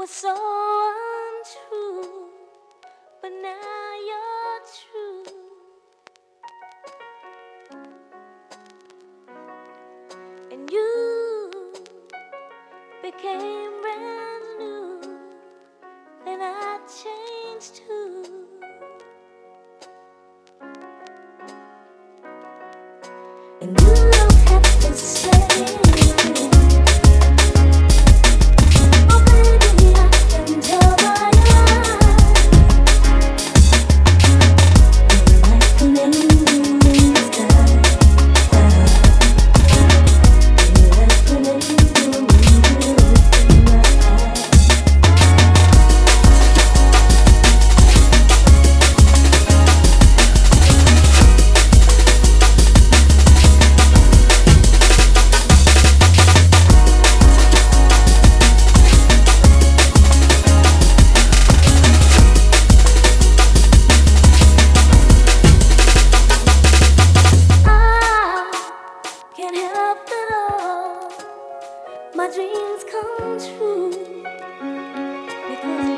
was so untrue, but now you're true. And you became brand new, then I changed too. And you don't have to say. Can't help it all, my dreams come true because